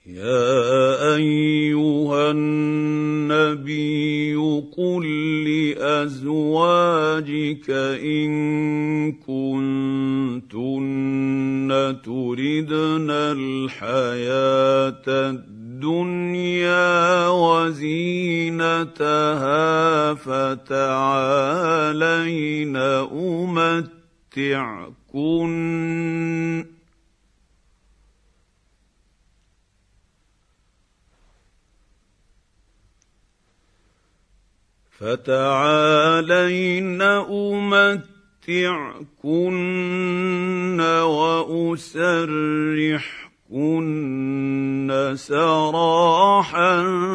يا أيها النبي قل لأزواجك إن كنتن تردن الحياة الدنيا وزينتها فتعالين أمتعكن وأسرحكن سراحا